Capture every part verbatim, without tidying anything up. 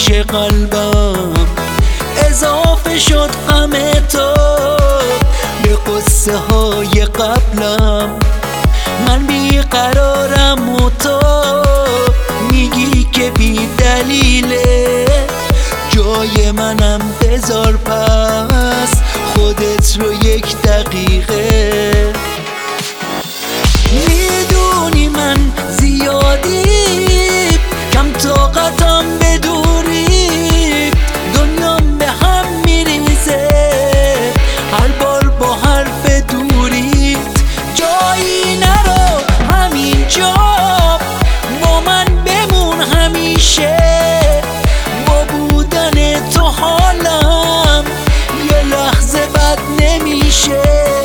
آتیش قلبم اضافه شد غم تو به قصه های قبلم. من بیقرارم و تو میگی که بی دلیله، جای منم بذار پس خودت رو یک دقیقه. میدونی من زیادی کم طاقتم به دوری، دنیام به هم میریزه هر بار با حرف دوریت. جایی نرو همینجا با من بمون همیشه، با بودن تو حالم یه لحظه بد نمیشه.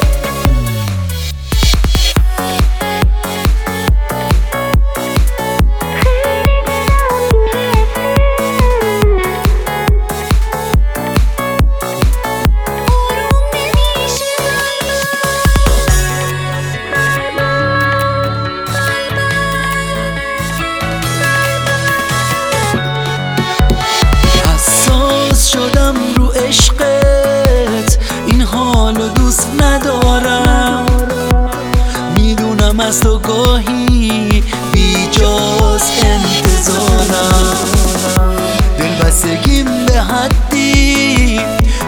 شدم رو عشقت، این حالو دوست ندارم. میدونم از تو گاهی بیجاست انتظارم، دلبستگیم به حدی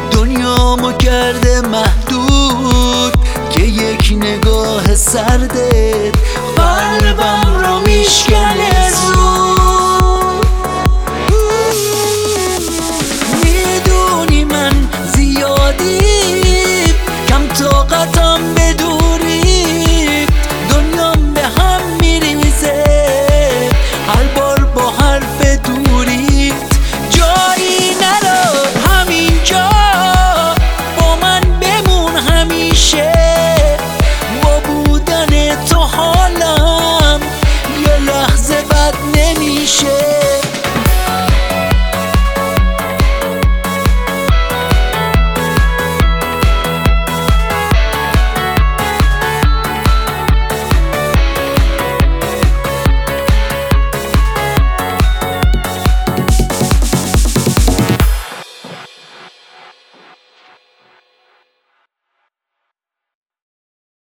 دنیامو کرده محدود که یک نگاه سرده